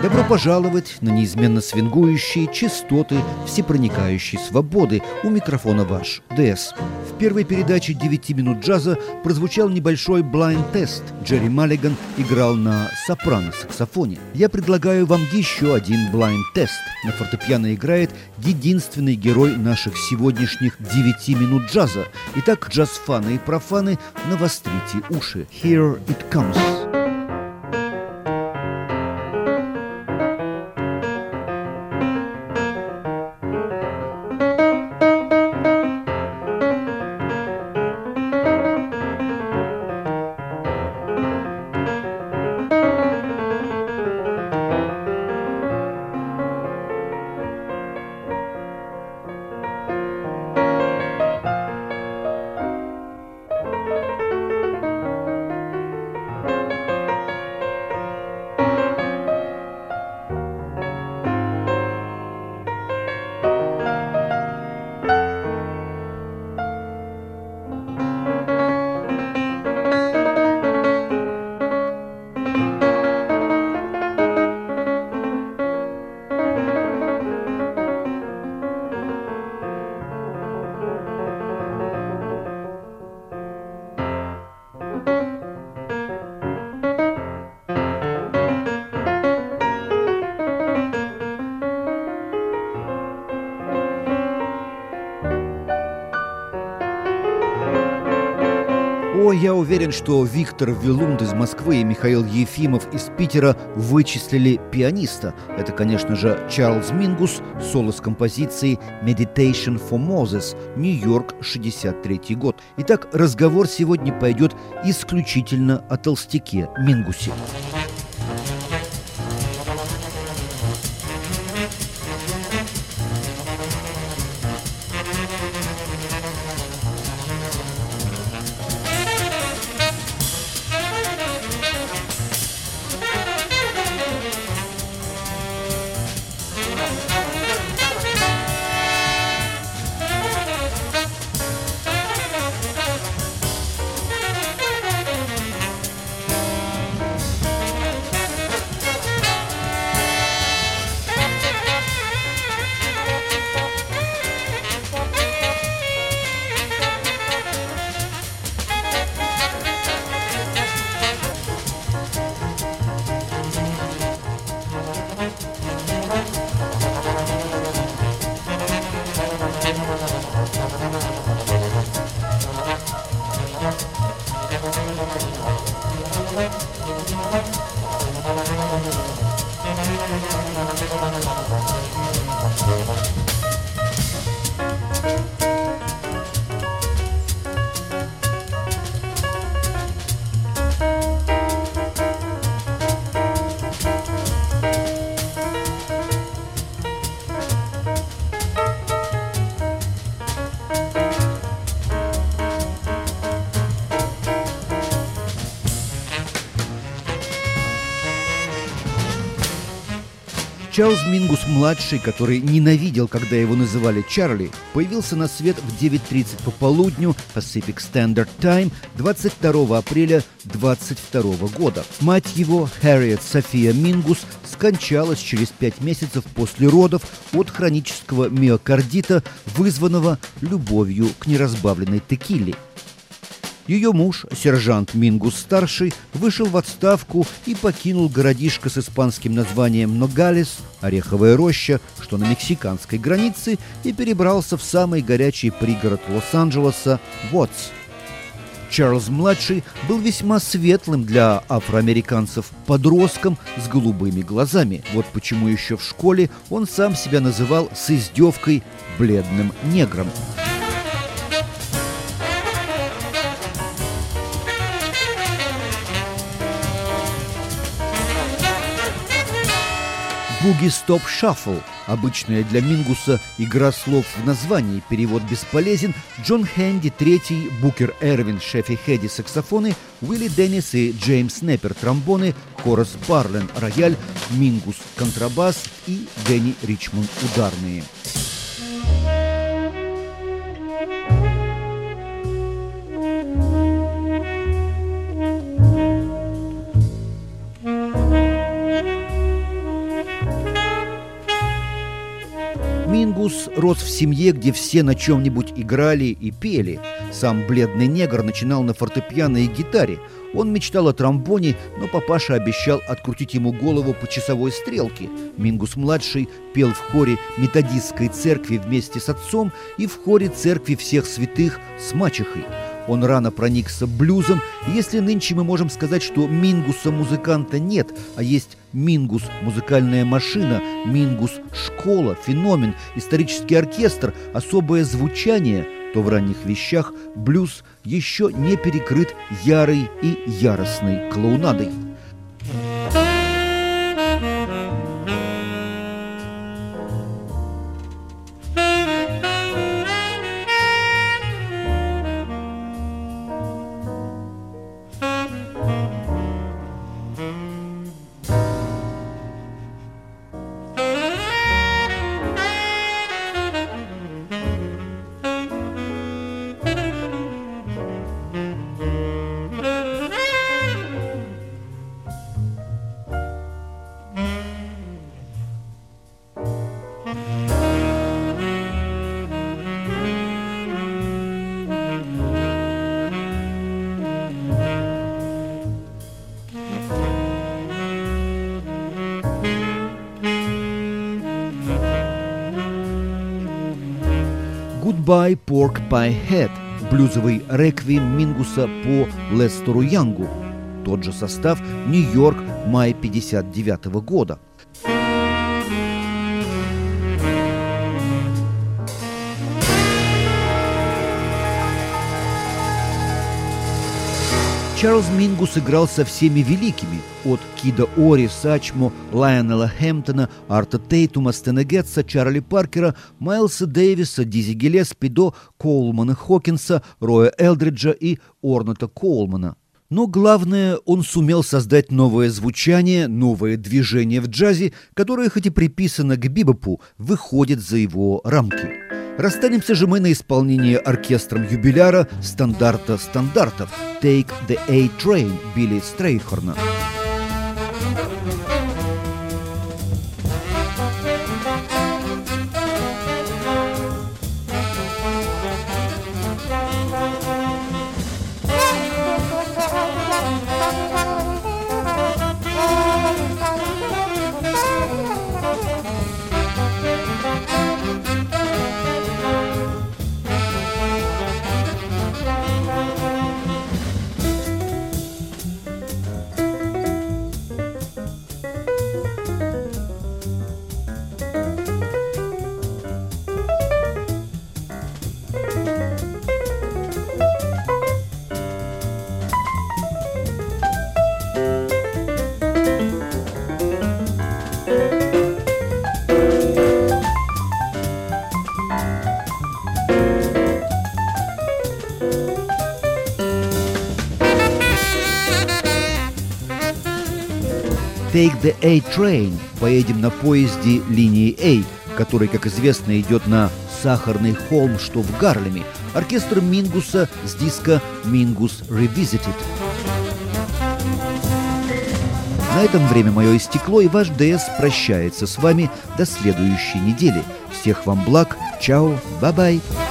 Добро пожаловать на неизменно свингующие частоты всепроникающей свободы. У микрофона ваш ДС. В первой передаче 9 минут джаза прозвучал небольшой блайнд-тест. Джерри Маллиган играл на сопрано-саксофоне. Я предлагаю вам еще один блайнд-тест. На фортепиано играет единственный герой наших сегодняшних 9 минут джаза. Итак, джаз-фаны и профаны, навострите уши. Here it comes. Я уверен, что Виктор Вилунд из Москвы и Михаил Ефимов из Питера вычислили пианиста. Это, конечно же, Чарльз Мингус, соло с композицией «Meditation for Moses», Нью-Йорк, 63 год. Итак, разговор сегодня пойдет исключительно о толстяке Мингусе. Чарльз Мингус-младший, который ненавидел, когда его называли Чарли, появился на свет в 9:30 по полудню Pacific Standard Time 22 апреля 22 года. Мать его, Харриет София Мингус, скончалась через 5 месяцев после родов от хронического миокардита, вызванного любовью к неразбавленной текиле. Ее муж, сержант Мингус-старший, вышел в отставку и покинул городишко с испанским названием Ногалес, ореховая роща, что на мексиканской границе, и перебрался в самый горячий пригород Лос-Анджелеса – Уотс. Чарльз-младший был весьма светлым для афроамериканцев подростком с голубыми глазами. Вот почему еще в школе он сам себя называл с издевкой «бледным негром». «Буги-стоп шаффл» — обычная для Мингуса игра слов в названии, перевод бесполезен. Джон Хэнди III, Букер Эрвин, Шеффи Хеди саксофоны, Уилли Деннис и Джеймс Неппер тромбоны, Хорас Барлен рояль, Мингус контрабас и Дэнни Ричмонд ударные. Мингус рос в семье, где все на чем-нибудь играли и пели. Сам бледный негр начинал на фортепиано и гитаре. Он мечтал о тромбоне, но папаша обещал открутить ему голову по часовой стрелке. Мингус-младший пел в хоре методистской церкви вместе с отцом и в хоре церкви всех святых с мачехой. Он рано проникся блюзом, и если нынче мы можем сказать, что Мингуса-музыканта нет, а есть Мингус – музыкальная машина, Мингус – школа, феномен, исторический оркестр, особое звучание, то в ранних вещах блюз еще не перекрыт ярой и яростной клоунадой. «Goodbye, Pork Pie Head» – блюзовый реквием Мингуса по Лестеру Янгу. Тот же состав, Нью-Йорк, май 1959 года. Чарльз Мингус играл со всеми великими – от Кида Ори, Сачмо, Лайонела Хэмптона, Арта Тейтума, Стэна Гетца, Чарли Паркера, Майлса Дэвиса, Дизи Гиллеспи до Коулмана Хокинса, Роя Элдриджа и Орната Коулмана. Но главное, он сумел создать новое звучание, новое движение в джазе, которое, хоть и приписано к бибопу, выходит за его рамки. Расстанемся же мы на исполнение оркестром юбиляра стандарта стандартов «Take the A-Train» Билли Стрейхорна. «Take the A-Train» – поедем на поезде линии A, который, как известно, идет на Сахарный холм, что в Гарлеме. Оркестр Мингуса с диска «Mingus Revisited». На этом время мое истекло, и ваш ДС прощается с вами до следующей недели. Всех вам благ, чао, бай-бай.